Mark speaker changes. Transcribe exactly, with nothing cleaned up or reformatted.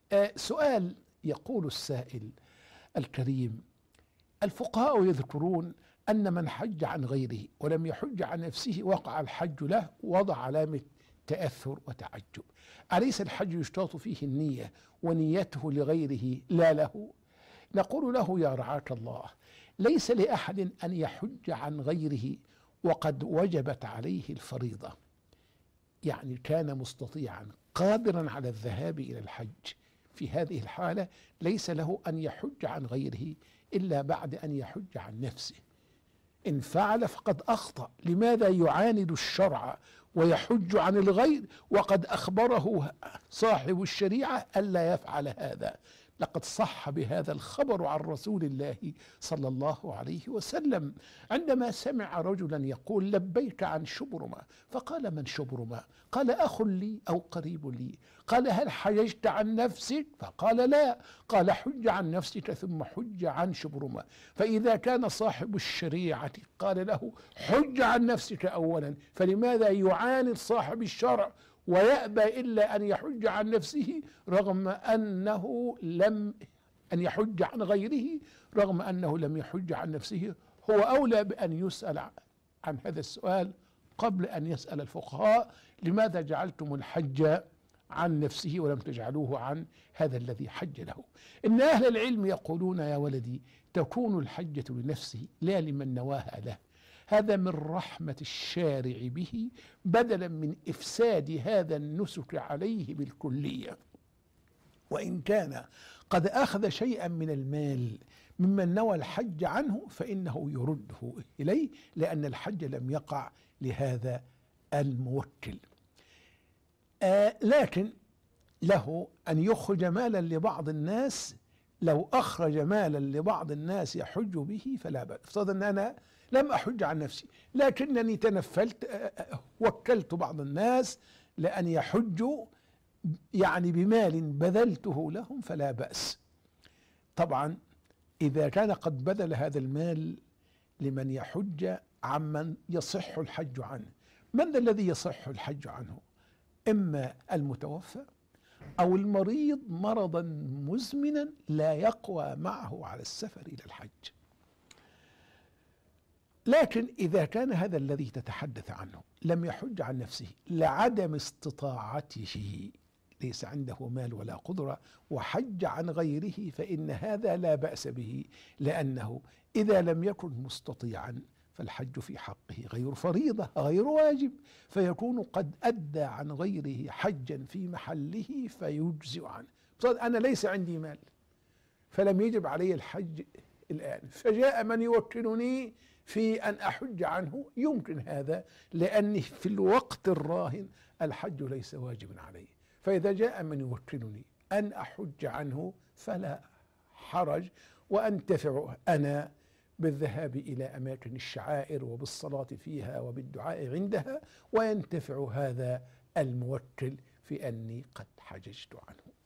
Speaker 1: آه سؤال، يقول السائل الكريم: الفقهاء يذكرون أن من حج عن غيره ولم يحج عن نفسه وقع الحج له، وضع علامة تأثر وتعجب. أليس الحج يشترط فيه النية ونيته لغيره لا له؟ نقول له: يا رعاك الله، ليس لأحد أن يحج عن غيره وقد وجبت عليه الفريضة، يعني كان مستطيعا قادرا على الذهاب إلى الحج، في هذه الحالة ليس له أن يحج عن غيره إلا بعد أن يحج عن نفسه. إن فعل فقد أخطأ. لماذا يعاند الشرع ويحج عن الغير وقد أخبره صاحب الشريعة ألا يفعل هذا؟ لقد صح بهذا الخبر عن رسول الله صلى الله عليه وسلم عندما سمع رجلا يقول: لبيك عن شبرمة. فقال: من شبرمة؟ قال: أخ لي أو قريب لي. قال: هل حججت عن نفسك؟ فقال: لا. قال: حج عن نفسك ثم حج عن شبرمة. فإذا كان صاحب الشريعة قال له: حج عن نفسك أولا، فلماذا يعاند صاحب الشرع ويأبى إلا أن يحج عن نفسه رغم أنه لم أن يحج عن غيره، رغم أنه لم يحج عن نفسه؟ هو أولى بأن يسأل عن هذا السؤال قبل أن يسأل الفقهاء: لماذا جعلتم الحج عن نفسه ولم تجعلوه عن هذا الذي حج له؟ إن أهل العلم يقولون: يا ولدي، تكون الحجة لنفسه لا لمن نواها له. هذا من رحمة الشارع به بدلا من إفساد هذا النسك عليه بالكلية. وإن كان قد أخذ شيئا من المال ممن نوى الحج عنه فإنه يرده إليه، لأن الحج لم يقع لهذا الموكل. آه لكن له أن يخرج مالا لبعض الناس. لو أخرج مالا لبعض الناس يحج به فلا بأس. افترض أن أنا لم أحج عن نفسي لكنني تنفلت، وكلت بعض الناس لأن يحجوا يعني بمال بذلته لهم فلا بأس. طبعا إذا كان قد بذل هذا المال لمن يحج عمن يصح الحج عنه، من ذا الذي يصح الحج عنه؟ إما المتوفى أو المريض مرضا مزمنا لا يقوى معه على السفر إلى الحج. لكن إذا كان هذا الذي تتحدث عنه لم يحج عن نفسه لعدم استطاعته، ليس عنده مال ولا قدرة، وحج عن غيره، فإن هذا لا بأس به، لأنه إذا لم يكن مستطيعا فالحج في حقه غير فريضة غير واجب، فيكون قد أدى عن غيره حجا في محله فيجزئ عنه. أنا ليس عندي مال فلم يجب علي الحج الآن، فجاء من يوكلني في أن أحج عنه، يمكن هذا لأني في الوقت الراهن الحج ليس واجبا علي. فإذا جاء من يوكلني أن أحج عنه فلا حرج، وأنتفع أنا بالذهاب إلى أماكن الشعائر وبالصلاة فيها وبالدعاء عندها، وينتفع هذا الموكل في أني قد حججت عنه.